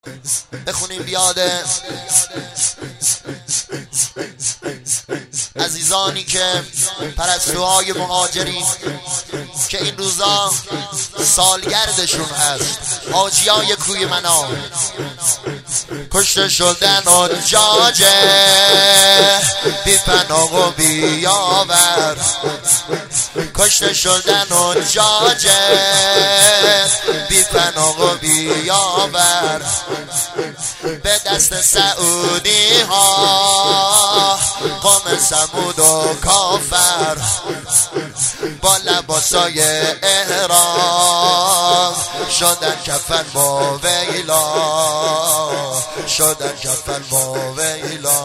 بخونیم بیاد عزیزانی که پرستوهای مهاجری که این روزا سالگردشون هست، حاجیای کوی منا کشته شدن حجاجه بی پناه و بیاور، کشته شدن حجاجه بی پناه و بیاور، به دست سعودی ها قوم ثمود و کافر با لباسای احرام شدن کفن با ویلا، شدن کفن با ویلا،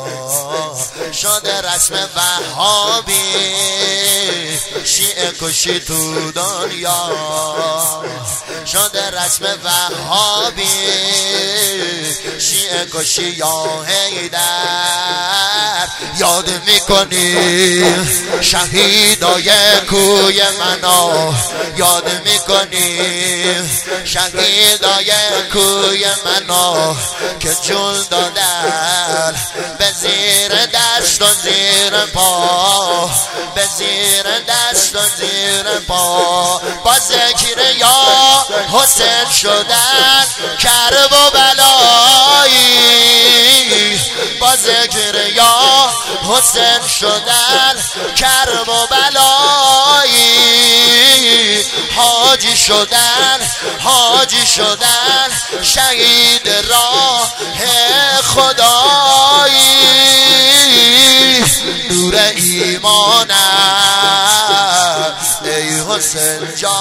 شده رسم وهابی شیعه کشی تو دنیا، شده رسم وهابی شیعه کشی یا حیدر. یاد میکنی شهیدای کوی منا، یاد میکنی شهیدای کوی منا که جون دادن به زیر دست و زیر پا، به زیر دست و زیر پا، با ذکر یا حسین شدن کرب و بلایی، با ذکر یا حسین شدن کرب و بلایی، حاجی شدن، حاجی شدن شهید راه خدایی. نور ایمانم ای حسین جان